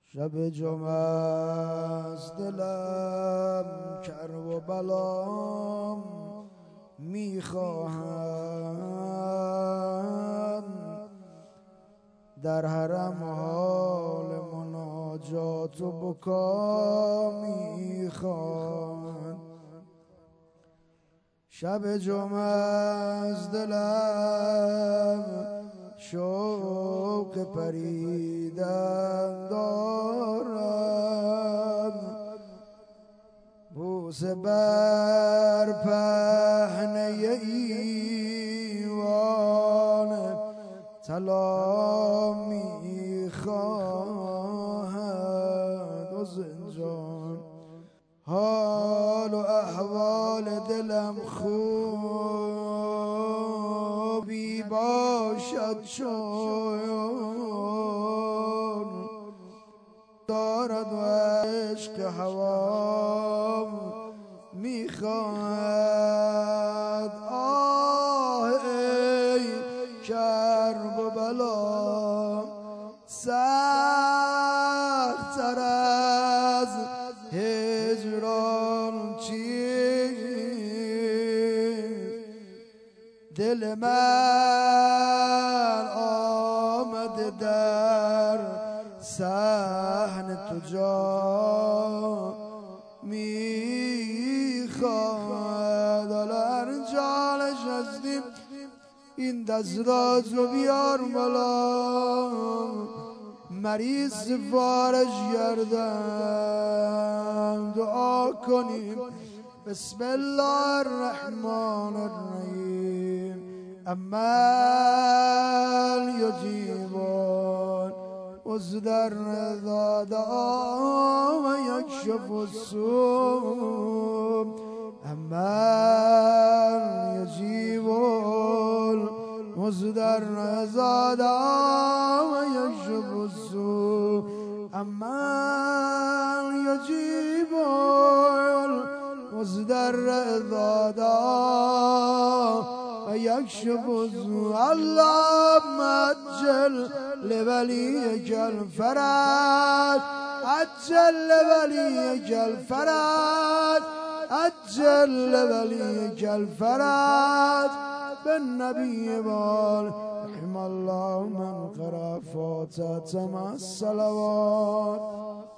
شب جمعه از دلم کرب و بلام میخواهم، در حرم حال مناجات و بکا میخواهم. شب جمعه از دلم شوق پریدن دارم، بوسه بر پهنه ایوان طلا میخواهد و زنجان. حال و احوال دلم خوبی باشد چون دارد و عشق هوام میخواهد. آه ای کرب و بلا سخت تر از هجران چیست، دل من آمده در صحن تو جا میخواهد. حالا هر جا نشستیم این دستات رو بیار بالا، مریض سفارش گردن دعا کنیم. بسم الله الرحمن الرحیم. امن یجیبون وزدر رضا دعا و یکشف السوء. امن یجیبون وزدر رضا دعا و یکشف السوء. امن یجیبون وزدر رضا دعا و یکشف السوء. اللهم عجل لولیک الفرج، عجل لولیک الفرج، عجل لولیک الفرج بالنبی وال. رحم الله من قرأ فاتحة مع الصلوات.